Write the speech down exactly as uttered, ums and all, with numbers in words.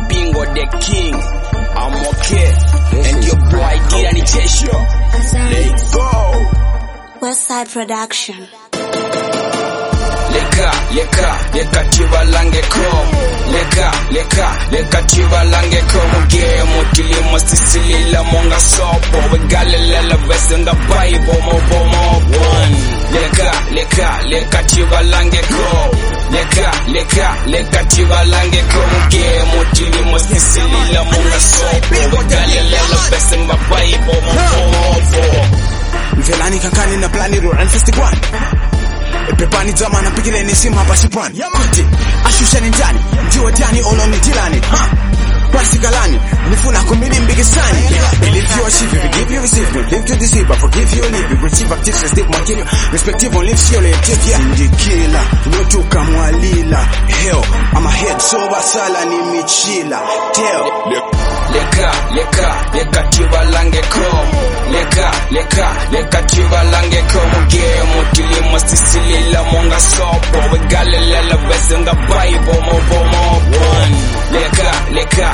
Bingo the king, I'm okay. And your boy Dirani Chesho. Let's go. Westside Production. Leka, leka, leka chiva lange ko. Leka, leka, leka chiva lange ko. Muge motili mosisili la monga sopo. We galela vese nga Bible mo bomo one. Leka, leka, leka chiva lange ko. Leka, leka, leka chiva lange ko. Muge motili mosisili la monga sopo. We galela vese nga Bible mo bomo one. Mvelani kankani na plani Roran Festival. Pepani zama na pikile ni sima basi pwani Kuti, ashusha ni ndani Mjiwa tiani ono ni jirani ha? Pasi galani, nifuna kumili mbigisani Believe you achieve, if you give you receive Don't live to deceive, but forgive you live You receive activities, live material Respective on live your live, yeah Ndikila, notuka mwalila Hell, I'm a head so basala ni michila Tell Leka, leka, leka chiva lange ko. Leka, leka, leka chiva lange ko. Muge motili mosisili la monga sopo. We galela vese nga Bible mo bomo one. Leka, leka,